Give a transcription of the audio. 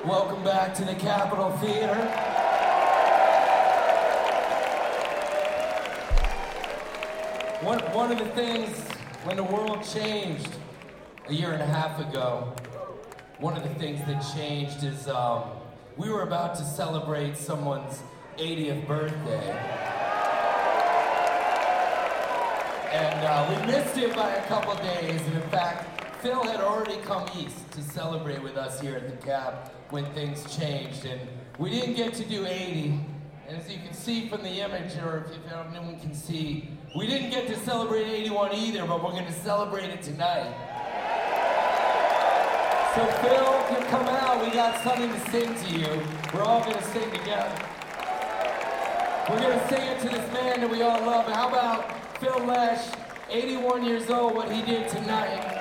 Welcome back to the Capitol Theater. One of the things, when the world changed a year and a half ago, one of the things that changed is we were about to celebrate someone's 80th birthday. And we missed it by a couple days, and in fact, Phil had already come east to celebrate with us here at the Cap when things changed, and we didn't get to do 80. And as you can see from the image, or if anyone can see, we didn't get to celebrate 81 either, but we're going to celebrate it tonight. So Phil, if you come out, we got something to sing to you. We're all going to sing together. We're going to sing it to this man that we all love. And how about Phil Lesh, 81 years old, what he did tonight?